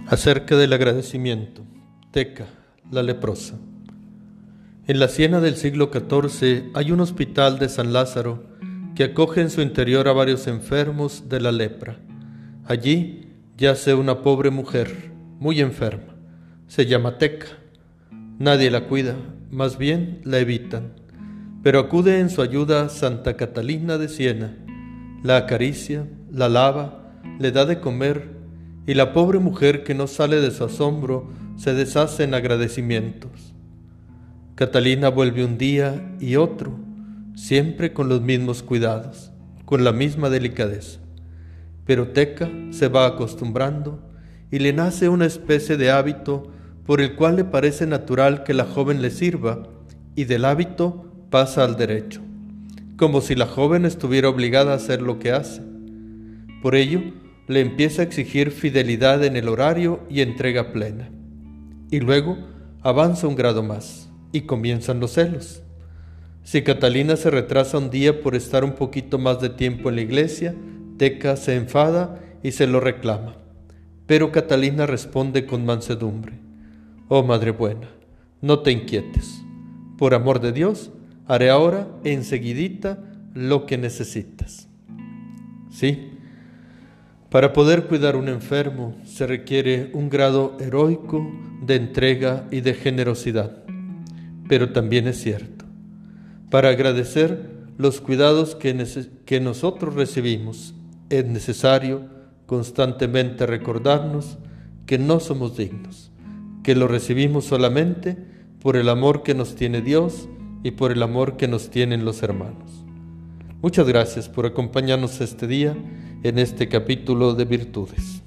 Acerca del agradecimiento, Teca, la leprosa. En la Siena del siglo XIV hay un hospital de San Lázaro que acoge en su interior a varios enfermos de la lepra. Allí yace una pobre mujer, muy enferma. Se llama Teca. Nadie la cuida, más bien la evitan. Pero acude en su ayuda Santa Catalina de Siena. La acaricia, la lava, le da de comer, y la pobre mujer, que no sale de su asombro, se deshace en agradecimientos. Catalina vuelve un día y otro, siempre con los mismos cuidados, con la misma delicadeza. Pero Teca se va acostumbrando y le nace una especie de hábito por el cual le parece natural que la joven le sirva, y del hábito pasa al derecho, como si la joven estuviera obligada a hacer lo que hace. Por ello, le empieza a exigir fidelidad en el horario y entrega plena. Y luego avanza un grado más y comienzan los celos. Si Catalina se retrasa un día por estar un poquito más de tiempo en la iglesia, Teca se enfada y se lo reclama. Pero Catalina responde con mansedumbre: «Oh madre buena, no te inquietes. Por amor de Dios, haré ahora enseguidita lo que necesitas». Sí, para poder cuidar a un enfermo se requiere un grado heroico de entrega y de generosidad. Pero también es cierto, para agradecer los cuidados que nosotros recibimos, es necesario constantemente recordarnos que no somos dignos, que lo recibimos solamente por el amor que nos tiene Dios y por el amor que nos tienen los hermanos. Muchas gracias por acompañarnos este día en este capítulo de Virtudes.